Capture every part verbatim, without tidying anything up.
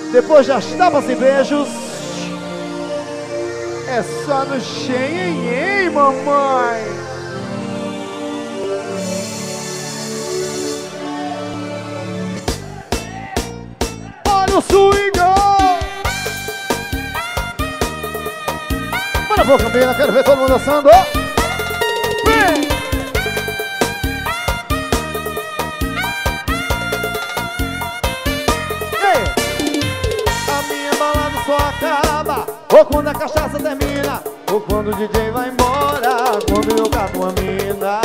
Depois das tapas e beijos, é só no xenhenhen, mamãe. Olha o swingão. Bora, boca, menina, quero ver todo mundo dançando. Vem. Acaba, ou quando a cachaça termina, ou quando o D J vai embora, quando eu cato uma mina.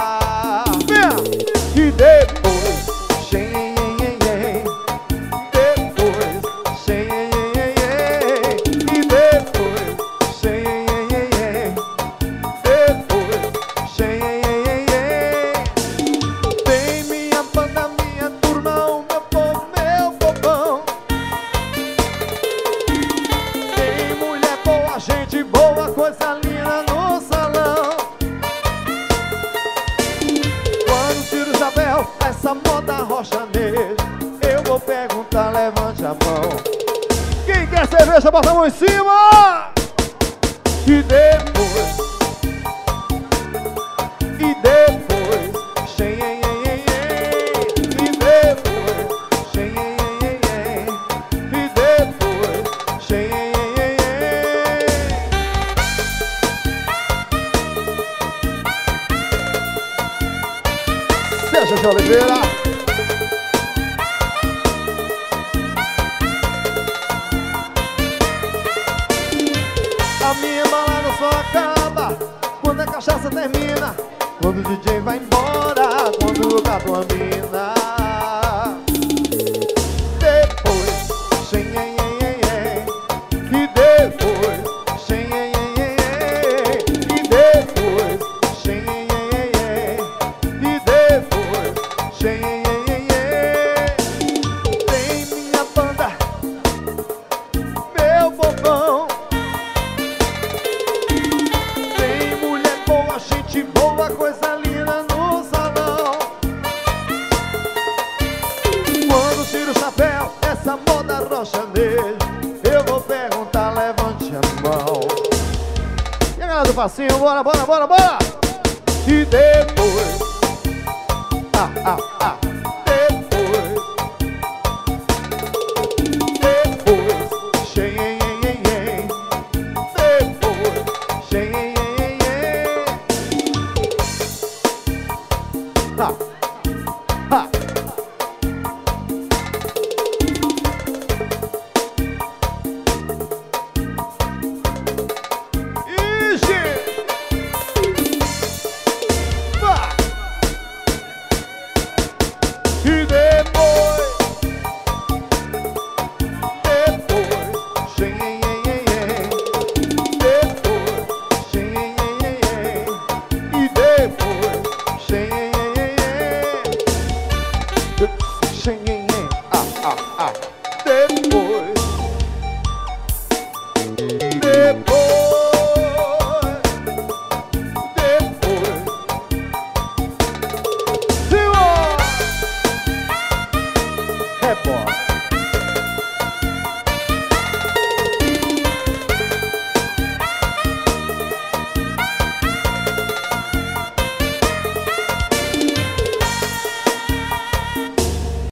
E depois, xenhenhen, depois, xenhenhen, e depois, xenhenhen, depois, xenhenhen. Vem minha banda, minha turma, o meu povo, meu povão. Gente boa, coisa linda no salão. Quando tiro o chapéu, essa moda rocha nele, eu vou perguntar, levante a mão. Quem quer cerveja, bota a mão em cima. E depois, e depois, xenhenhen, e depois, xenhenhen, e depois, xenhenhen. Sérgio Oliveira. A minha balada só acaba quando a cachaça termina, quando o D J vai embora, quando eu cato a mina. Depois, xenhenhen, e depois, xenhenhen, e depois, xenhenhen, e depois, xenhenhen. Vem minha banda, meu povão. Tem mulher boa, gente boa, coisa linda no salão. Quando tiro o chapéu, essa moda rocha nele, eu vou perguntar, levante a mão. E a galera do passinho, bora, bora, bora, bora. E depois, ah, ah, ah, depois, depois, xenhenhen, depois, xenhenhen. Ha, ha. Ixi. Vai. E depois, depois, xenhenhen, depois, xenhenhen, e depois, xenhenhen, xenhenhen, ah, ah, ah, depois.